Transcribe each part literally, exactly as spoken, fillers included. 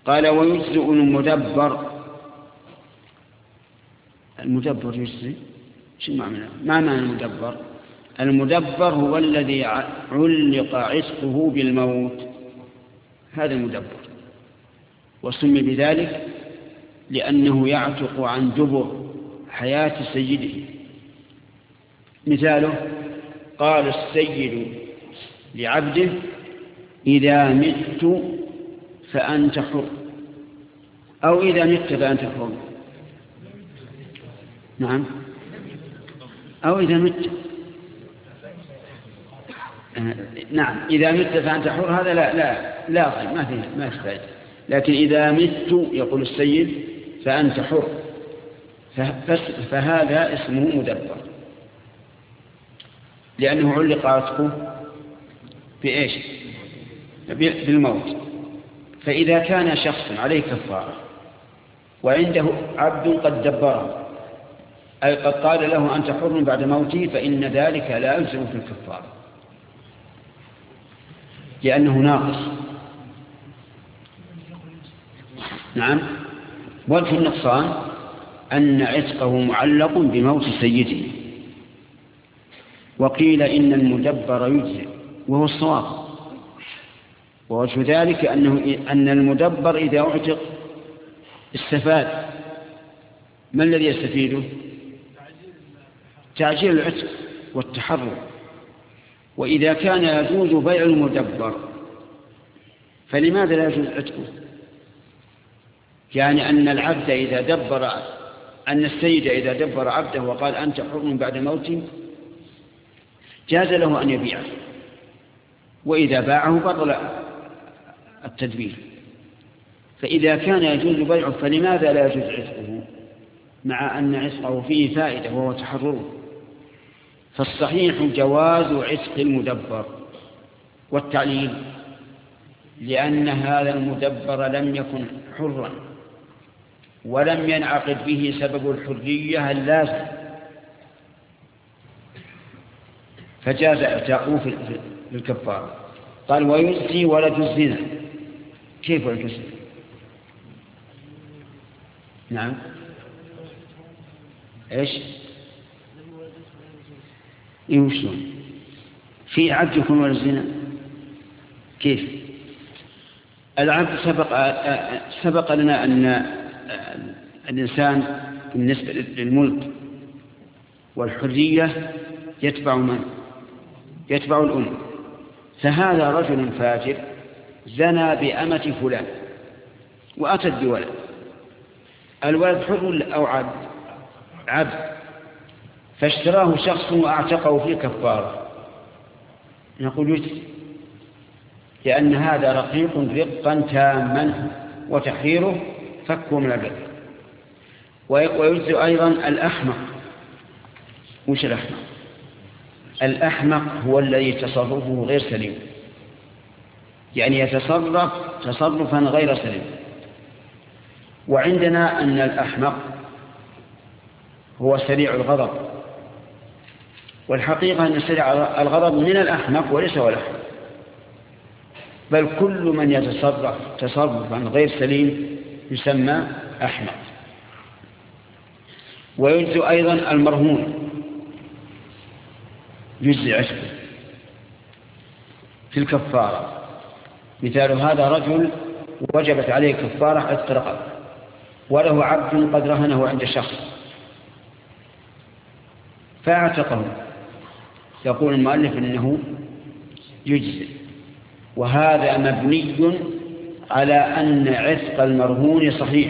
قال ويجزئ المدبر. المدبر يجزئ شو معنى؟ ما معنى المدبر؟ المدبر هو الذي علق عتقه بالموت، هذا المدبر، وسمي بذلك لأنه يعتق عن دبر حياة سيده. مثاله قال السيد لعبده إذا مت فأنت حر، أو إذا مت فأنت حر. نعم، أو إذا مت. نعم، إذا مت فأنت حر هذا لا لا لا ما فيه ما يحتاج. لكن إذا مت يقول السيد فأنت حر، فهذا اسمه مدبر لأنه علق عتقه بإيش؟ بالموت. فإذا كان شخص عليه كفارة وعنده عبد قد دبره، أي قد قال له أنت حر بعد موته، فإن ذلك لا يلزم في الكفارة لأنه ناقص. نعم، وجه النقصان أن عتقه معلق بموت سيده. وقيل إن المدبر يجزئ وهو الصواب، ووجه ذلك أنه أن المدبر إذا أعتق استفاد. ما الذي يستفيده؟ تعجيل العتق والتحرر. وإذا كان يجوز بيع المدبر فلماذا لا يجوز عتقه؟ يعني أن العبد إذا دبر أن السيد إذا دبر عبده وقال أنت حر بعد موتي جاز له أن يبيعه، وإذا باعه بطل التدبير. فإذا كان يجوز بيعه فلماذا لا يجوز عتقه مع أن عتقه فيه فائدة وهو تحرره؟ فالصحيح جواز عتق المدبر. والتعليل لأن هذا المدبر لم يكن حرا ولم ينعقد به سبب الحرية اللازم، فجاز اعتاقه في الكفارة. قال ويجزي ولد الزنا. كيف ولد الزنا؟ نعم، ايش يوشون في عبد يكون ولد الزنا؟ كيف؟ العبد سبق سبق لنا أن الإنسان بالنسبة للملك والحرية يتبع من؟ يتبع الأم. فهذا رجل فاجر زنى بأمة فلان وأتت بولد. الولد حر أو عبد؟ عبد. فاشتراه شخص وأعتقه في كفارة، نقول يجزي، لأن هذا رقيق رقا تاما وتحريره فك من الرق. ويجزي أيضا الأحمق. وش الأحمق؟ الأحمق هو الذي تصرفه غير سليم، يعني يتصرف تصرفا غير سليم. وعندنا أن الأحمق هو سريع الغضب، والحقيقة أن سريع الغضب من الأحمق وليس هو الأحمق، بل كل من يتصرف تصرفا غير سليم يسمى أحمق. ويجزي أيضا المرهون، يجزي عتقه في الكفارة. مثال هذا رجل وجبت عليه كفارة عتق رقبة وله عبد قد رهنه عند شخص فاعتقه، يقول المؤلف إنه يجزي. وهذا مبني على أن عتق المرهون صحيح،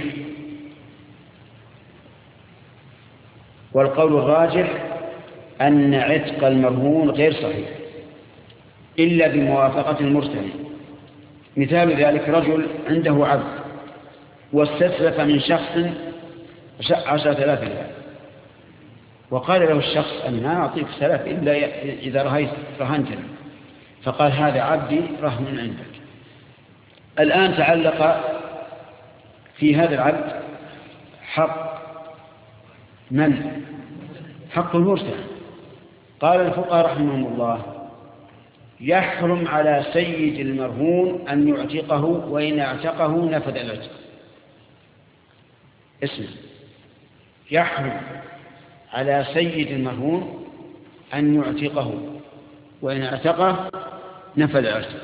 والقول الراجح أن عتق المرهون غير صحيح إلا بموافقة المرتهن. مثال ذلك رجل عنده عبد واستسلف من شخص عشرة آلاف ريال، وقال له الشخص أنا أعطيك ثلاث إلا إذا رهيت رهنتني، فقال هذا عبدي رهن عندك. الآن تعلق في هذا العبد حق من؟ حق المرتهن. قال الفقهاء رحمهم الله يحرم على سيد المرهون أن يعتقه، وإن اعتقه نفذ العتق. اسمع، يحرم على سيد المرهون أن يعتقه، وإن اعتقه نفذ العتق.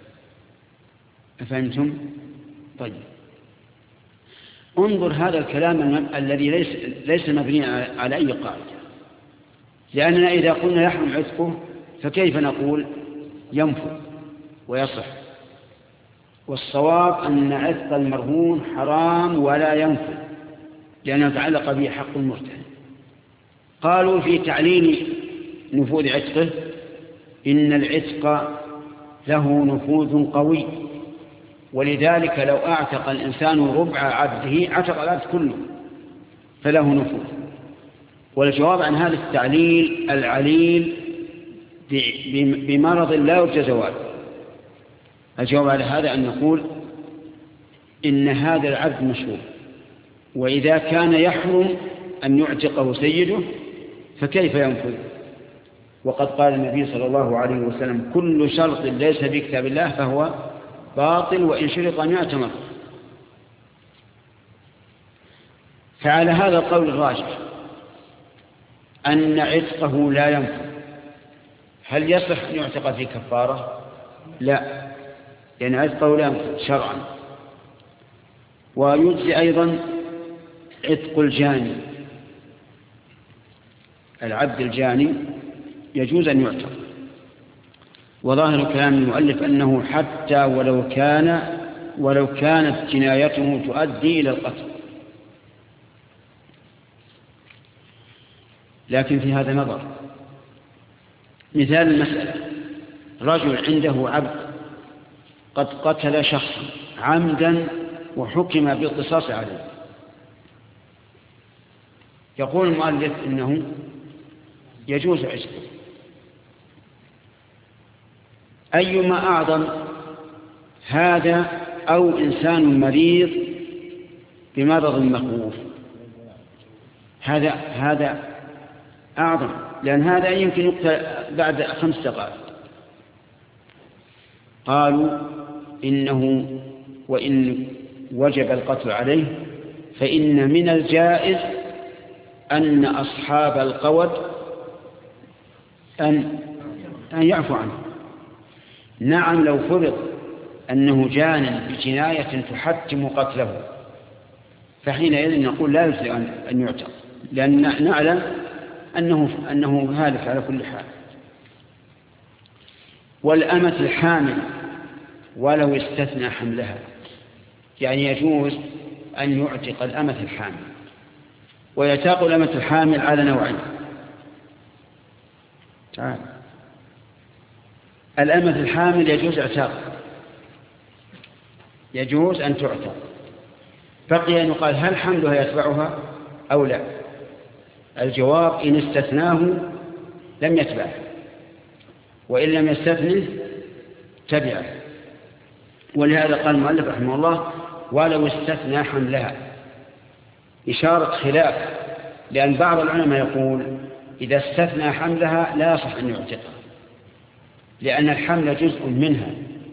أفهمتم؟ طيب، انظر هذا الكلام الذي ليس ليس مبنيا على أي قاعدة، لأننا إذا قلنا يحرم عتقه فكيف نقول ينفذ ويصح؟ والصواب أن عتق المرهون حرام ولا ينفذ، لأنه تعلق به حق المرتهن. قالوا في تعليل نفوذ عتقه إن العتق له نفوذ قوي، ولذلك لو أعتق الإنسان ربع عبده عتق العبد كله، فله نفوذ. والجواب عن هذا التعليل العليل بمرض لا يرجى زواله، الجواب على هذا أن نقول إن هذا العبد مشروع، وإذا كان يحرم أن يعتقه سيده فكيف ينفذ؟ وقد قال النبي صلى الله عليه وسلم: كل شرط ليس في كتاب الله فهو باطل وإن شرط مئة مرة. فعلى هذا القول الراجح أن عتقه لا ينفذ. هل يصح أن يعتق في كفارة؟ لا، لأن عتقه لا ينفذ شرعا. ويجزي أيضا عتق الجاني، العبد الجاني يجوز أن يعتق. وظاهر كلام المؤلف أنه حتى ولو كان ولو كانت جنايته تؤدي إلى القتل. لكن في هذا نظر. مثال المسألة: رجل عنده عبد قد قتل شخصا عمدا وحكم بالقصاص عليه. يقول المؤلف إنه يجوز عتقه. أيما أعظم، هذا أو إنسان مريض بمرض مخوف؟ هذا هذا أعظم، لأن هذا يمكن يقتل بعد خمس دقائق. قالوا إنه وإن وجب القتل عليه فإن من الجائز أن أصحاب القود أن أن يعفو عنه. نعم، لو فرض أنه جان بجناية تحتم قتله فحينئذ نقول لا يجوز أن يعتق، لأن نعلم أنه أنه هالك على كل حال. والأمة الحامل ولو استثنى حملها، يعني يجوز أن يعتق الأمة الحامل. ويتاق الأمة الحامل على نوعين. تعال، الأمة الحامل يجوز اعتاق، يجوز أن تعتق. بقي أن يقال هل حملها يتبعها أو لا؟ الجواب: إن استثناه لم يتبعه، وإن لم يستثنه تبعه. ولهذا قال المؤلف رحمه الله: ولو استثنى حملها، إشارة خلاف، لأن بعض العلماء يقول إذا استثنى حملها لا يصح أن يعتقها، لأن الحمل جزء منها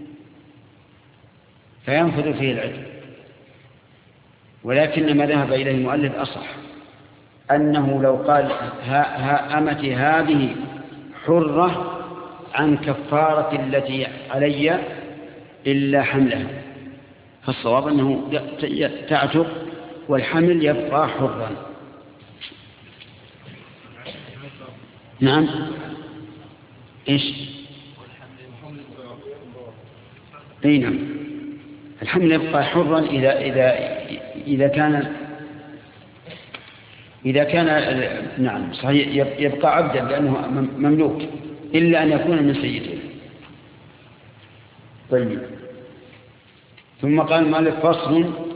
فينفذ فيه العتق. ولكن ما ذهب إليه المؤلف أصح، أنه لو قال ها ها أمتي هذه حرة عن كفارة التي علي إلا حملها، فالصواب أنه تعتق والحمل يبقى حرا. نعم، إيش؟ أي نعم، الحمل يبقى حرا إذا إذا إذا كان إذا كان نعم صحيح يبقى عبدا لأنه مملوك، إلا أن يكون من سيده. طيب، ثم قال المؤلف: فصل